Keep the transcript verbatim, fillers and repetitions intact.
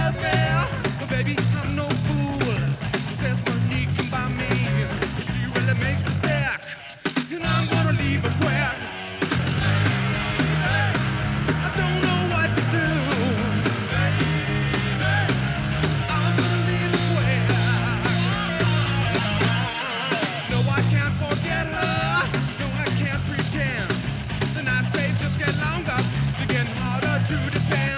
tells me, but baby, I'm no fool. Says money can buy me, but she really makes me sick, and I'm gonna leave her quick. I don't know what to do. I'm gonna leave her quick. No, I can't forget her. No, I can't pretend. The nights they just get longer. They're getting harder to defend.